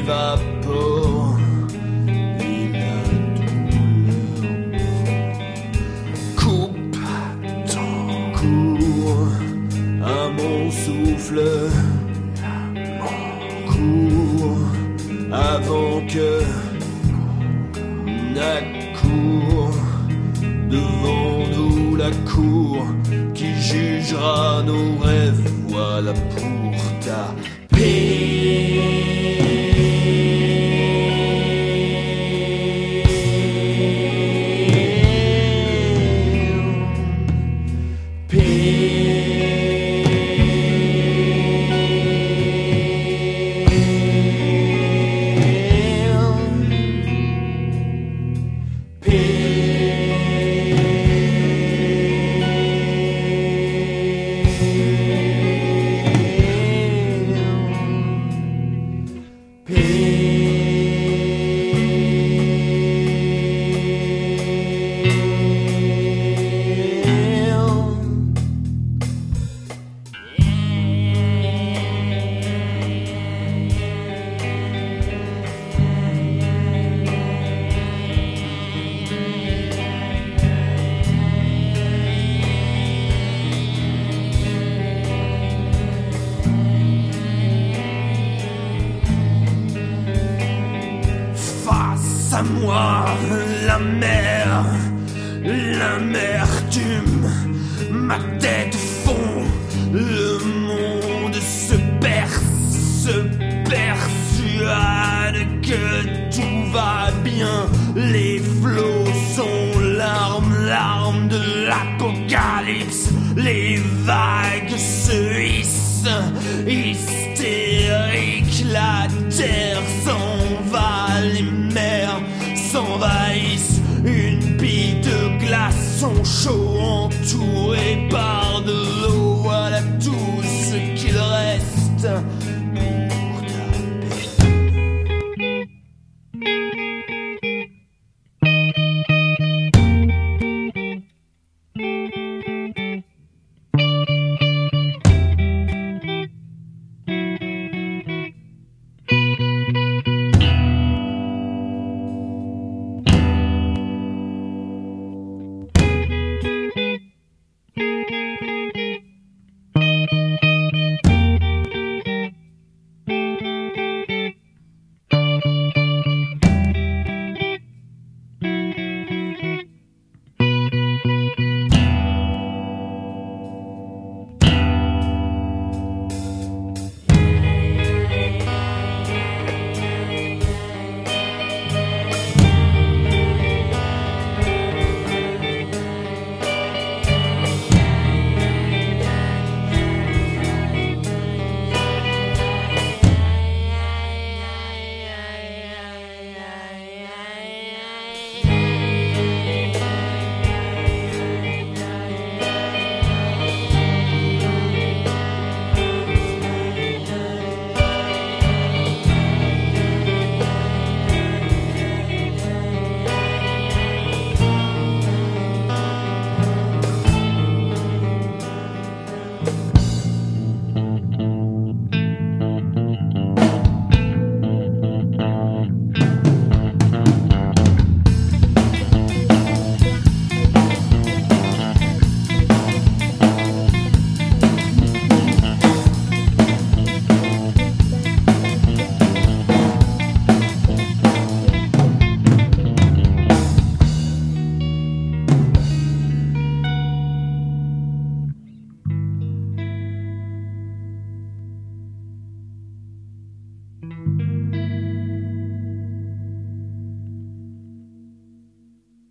s'évapore et la douleur coupe ton cours à mon souffle, cours avant que n'accourt devant nous la cour qui jugera nos rêves. Voilà pour ta paix. À moi, l'amertume, ma tête fond, le monde se persuade que tout va bien. Les flots sont larmes de l'apocalypse, les vagues se hissent, hystériques, la terre s'en va, les mers s'envahissent, une bille de glaçons chauds entourée